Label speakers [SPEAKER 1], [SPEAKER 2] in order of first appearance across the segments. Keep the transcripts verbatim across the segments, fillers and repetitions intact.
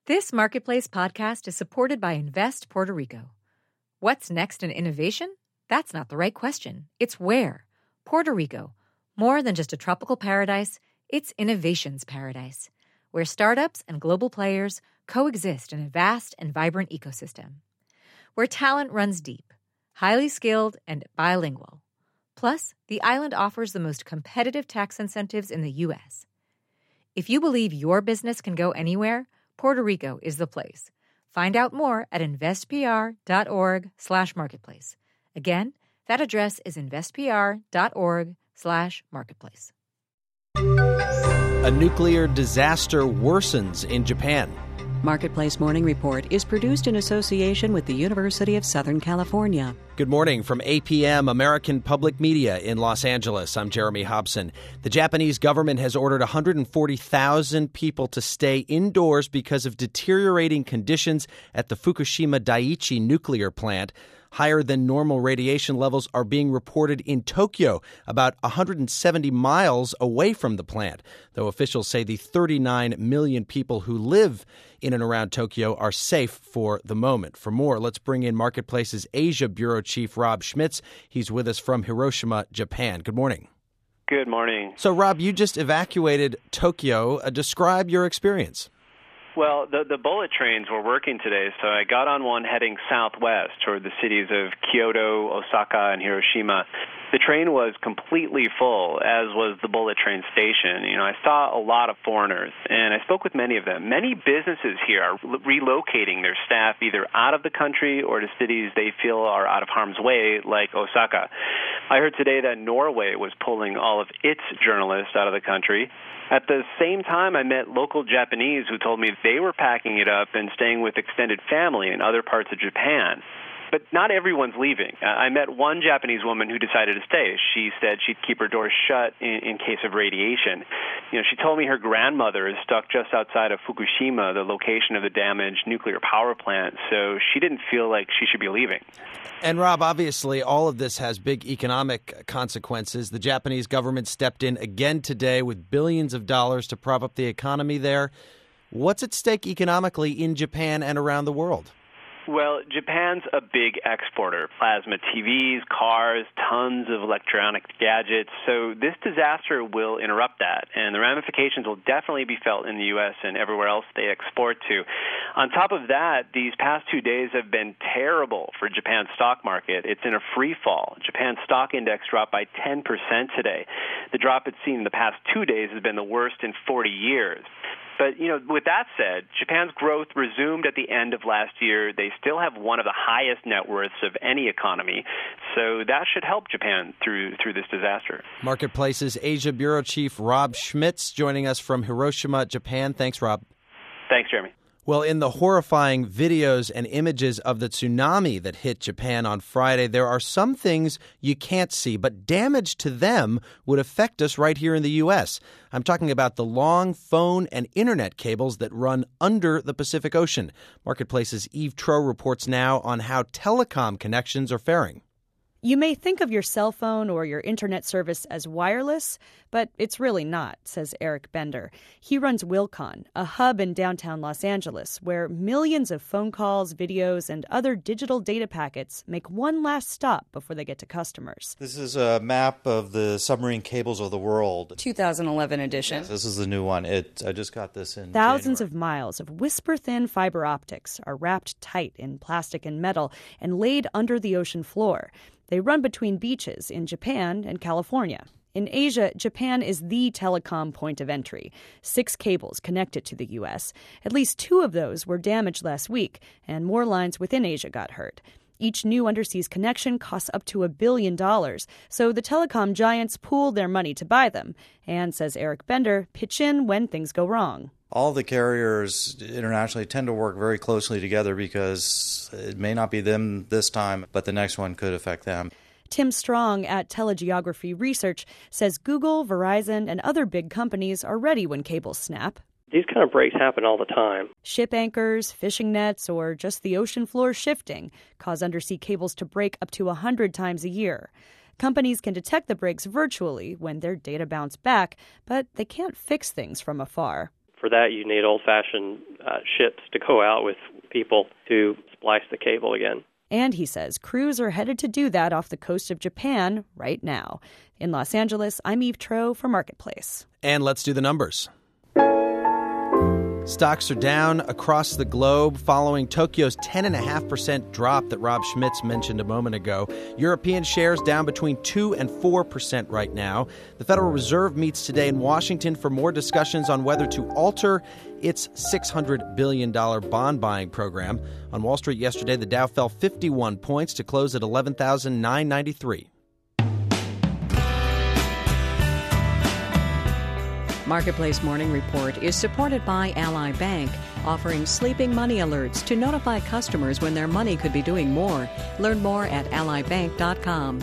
[SPEAKER 1] This Marketplace podcast is supported by Invest Puerto Rico. What's next in innovation? That's not the right question. It's where. Puerto Rico. More than just a tropical paradise, it's innovation's paradise, where startups and global players coexist in a vast and vibrant ecosystem. Where talent runs deep, highly skilled, and bilingual. Plus, the island offers the most competitive tax incentives in the U S. If you believe your business can go anywhere, Puerto Rico is the place. Find out more at investpr.org slash marketplace. Again, that address is investpr.org slash marketplace.
[SPEAKER 2] A nuclear disaster worsens in Japan.
[SPEAKER 3] Marketplace Morning Report is produced in association with the University of Southern California.
[SPEAKER 2] Good morning from A P M, American Public Media in Los Angeles. I'm Jeremy Hobson. The Japanese government has ordered one hundred forty thousand people to stay indoors because of deteriorating conditions at the Fukushima Daiichi nuclear plant. Higher than normal radiation levels are being reported in Tokyo, about one hundred seventy miles away from the plant, though officials say the thirty-nine million people who live in and around Tokyo are safe for the moment. For more, let's bring in Marketplace's Asia Bureau Chief Rob Schmitz. He's with us from Hiroshima, Japan. Good morning.
[SPEAKER 4] Good morning.
[SPEAKER 2] So, Rob, you just evacuated Tokyo. Uh, describe your experience.
[SPEAKER 4] Well, the the bullet trains were working today, so I got on one heading southwest toward the cities of Kyoto, Osaka, and Hiroshima. The train was completely full, as was the bullet train station. You know, I saw a lot of foreigners, and I spoke with many of them. Many businesses here are relocating their staff either out of the country or to cities they feel are out of harm's way, like Osaka. I heard today that Norway was pulling all of its journalists out of the country. At the same time, I met local Japanese who told me they were packing it up and staying with extended family in other parts of Japan. But not everyone's leaving. I met one Japanese woman who decided to stay. She said she'd keep her doors shut in, in case of radiation. You know, she told me her grandmother is stuck just outside of Fukushima, the location of the damaged nuclear power plant, so she didn't feel like she should be leaving.
[SPEAKER 2] And Rob, obviously, all of this has big economic consequences. The Japanese government stepped in again today with billions of dollars to prop up the economy there. What's at stake economically in Japan and around the world?
[SPEAKER 4] Well, Japan's a big exporter. Plasma T Vs, cars, tons of electronic gadgets. So this disaster will interrupt that, and the ramifications will definitely be felt in the U S and everywhere else they export to. On top of that, these past two days have been terrible for Japan's stock market. It's in a free fall. Japan's stock index dropped by ten percent today. The drop it's seen in the past two days has been the worst in forty years. But, you know, with that said, Japan's growth resumed at the end of last year. They still have one of the highest net worths of any economy. So that should help Japan through through this disaster.
[SPEAKER 2] Marketplace's Asia Bureau Chief Rob Schmitz joining us from Hiroshima, Japan. Thanks, Rob.
[SPEAKER 4] Thanks, Jeremy.
[SPEAKER 2] Well, in the horrifying videos and images of the tsunami that hit Japan on Friday, there are some things you can't see, but damage to them would affect us right here in the U S. I'm talking about the long phone and internet cables that run under the Pacific Ocean. Marketplace's Eve Troeh reports now on how telecom connections are faring.
[SPEAKER 5] You may think of your cell phone or your internet service as wireless, but it's really not, says Eric Bender. He runs Wilcon, a hub in downtown Los Angeles, where millions of phone calls, videos, and other digital data packets make one last stop before they get to customers.
[SPEAKER 6] This is a map of the submarine cables of the world.
[SPEAKER 5] two thousand eleven edition.
[SPEAKER 6] Yes, this is the new one. It I just got this in
[SPEAKER 5] Thousands
[SPEAKER 6] January.
[SPEAKER 5] of miles of whisper-thin fiber optics are wrapped tight in plastic and metal and laid under the ocean floor. They run between beaches in Japan and California. In Asia, Japan is the telecom point of entry. Six cables connect it to the U S. At least two of those were damaged last week, and more lines within Asia got hurt. Each new underseas connection costs up to a billion dollars, so the telecom giants pooled their money to buy them, and, says Eric Bender, pitch in when things go wrong.
[SPEAKER 6] All the carriers internationally tend to work very closely together because it may not be them this time, but the next one could affect them.
[SPEAKER 5] Tim Strong at Telegeography Research says Google, Verizon, and other big companies are ready when cables snap.
[SPEAKER 7] These kind of breaks happen all the time.
[SPEAKER 5] Ship anchors, fishing nets, or just the ocean floor shifting cause undersea cables to break up to one hundred times a year. Companies can detect the breaks virtually when their data bounce back, but they can't fix things from afar.
[SPEAKER 7] For that, you need old-fashioned uh, ships to go out with people to splice the cable again.
[SPEAKER 5] And he says crews are headed to do that off the coast of Japan right now. In Los Angeles, I'm Eve Troeh for Marketplace.
[SPEAKER 2] And let's do the numbers. Stocks are down across the globe following Tokyo's ten point five percent drop that Rob Schmitz mentioned a moment ago. European shares down between two and four percent right now. The Federal Reserve meets today in Washington for more discussions on whether to alter its six hundred billion dollars bond buying program. On Wall Street yesterday, the Dow fell fifty-one points to close at eleven thousand nine hundred ninety-three.
[SPEAKER 3] Marketplace Morning Report is supported by Ally Bank, offering sleeping money alerts to notify customers when their money could be doing more. Learn more at ally bank dot com.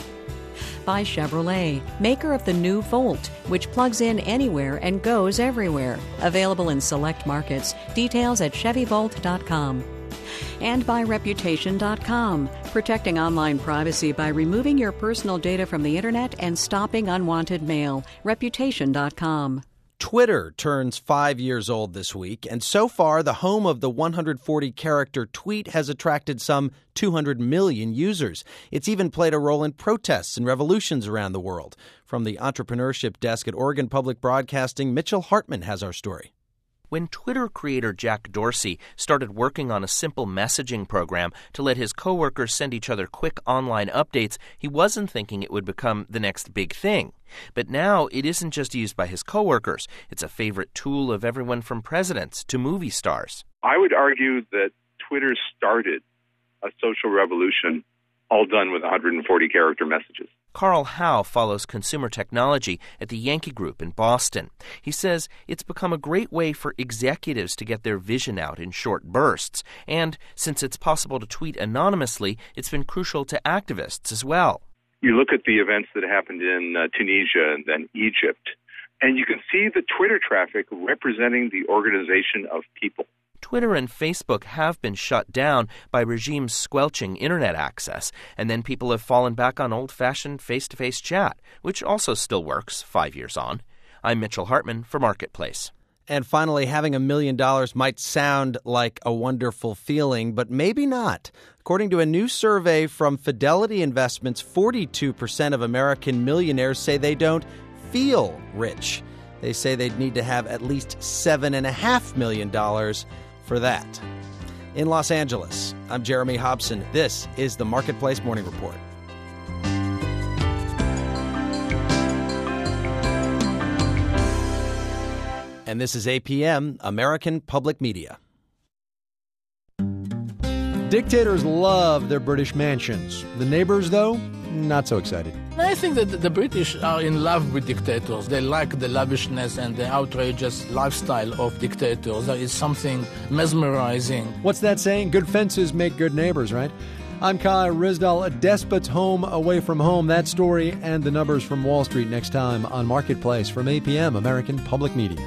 [SPEAKER 3] By Chevrolet, maker of the new Volt, which plugs in anywhere and goes everywhere. Available in select markets. Details at chevy volt dot com. And by reputation dot com, protecting online privacy by removing your personal data from the internet and stopping unwanted mail. reputation dot com.
[SPEAKER 2] Twitter turns five years old this week, and so far the home of the one hundred forty character tweet has attracted some two hundred million users. It's even played a role in protests and revolutions around the world. From the entrepreneurship desk at Oregon Public Broadcasting, Mitchell Hartman has our story.
[SPEAKER 8] When Twitter creator Jack Dorsey started working on a simple messaging program to let his coworkers send each other quick online updates, he wasn't thinking it would become the next big thing. But now it isn't just used by his coworkers. It's a favorite tool of everyone from presidents to movie stars.
[SPEAKER 9] I would argue that Twitter started a social revolution, all done with one hundred forty character messages.
[SPEAKER 8] Carl Howe follows consumer technology at the Yankee Group in Boston. He says it's become a great way for executives to get their vision out in short bursts. And since it's possible to tweet anonymously, it's been crucial to activists as well.
[SPEAKER 9] You look at the events that happened in uh, Tunisia and then Egypt, and you can see the Twitter traffic representing the organization of people.
[SPEAKER 8] Twitter and Facebook have been shut down by regimes squelching internet access, and then people have fallen back on old-fashioned face-to-face chat, which also still works five years on. I'm Mitchell Hartman for Marketplace.
[SPEAKER 2] And finally, having a million dollars might sound like a wonderful feeling, but maybe not. According to a new survey from Fidelity Investments, forty-two percent of American millionaires say they don't feel rich. They say they'd need to have at least seven point five million dollars for that. In Los Angeles, I'm Jeremy Hobson. This is the Marketplace Morning Report. And this is A P M, American Public Media.
[SPEAKER 10] Dictators love their British mansions. The neighbors, though, not so excited.
[SPEAKER 11] I think that the British are in love with dictators. They like the lavishness and the outrageous lifestyle of dictators. There is something mesmerizing.
[SPEAKER 10] What's that saying? Good fences make good neighbors, right? I'm Kai Rizdal. A despot's home away from home. That story and the numbers from Wall Street next time on Marketplace from A P M, American Public Media.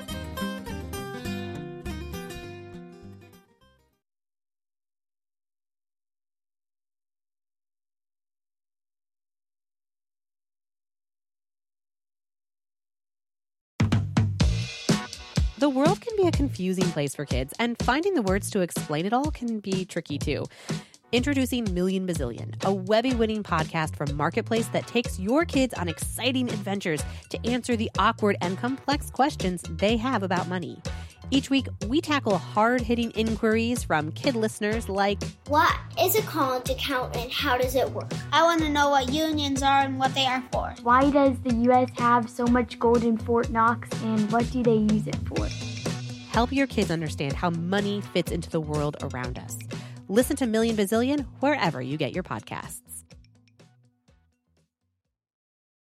[SPEAKER 12] The world can be a confusing place for kids, and finding the words to explain it all can be tricky too. Introducing Million Bazillion, a Webby-winning podcast from Marketplace that takes your kids on exciting adventures to answer the awkward and complex questions they have about money. Each week, we tackle hard-hitting inquiries from kid listeners like,
[SPEAKER 13] what is a college account and how does it work?
[SPEAKER 14] I want to know what unions are and what they are for.
[SPEAKER 15] Why does the U S have so much gold in Fort Knox and what do they use it for?
[SPEAKER 12] Help your kids understand how money fits into the world around us. Listen to Million Bazillion wherever you get your podcasts.